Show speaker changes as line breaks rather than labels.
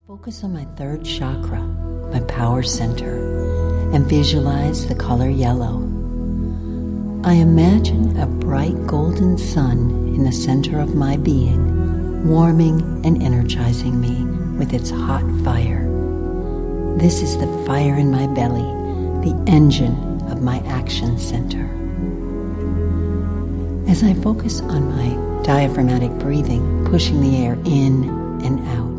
Focus on my third chakra, my power center, and visualize the color yellow. I imagine a bright golden sun in the center of my being, warming and energizing me with its hot fire. This is the fire in my belly, the engine of my action center. As I focus on my diaphragmatic breathing, pushing the air in and out,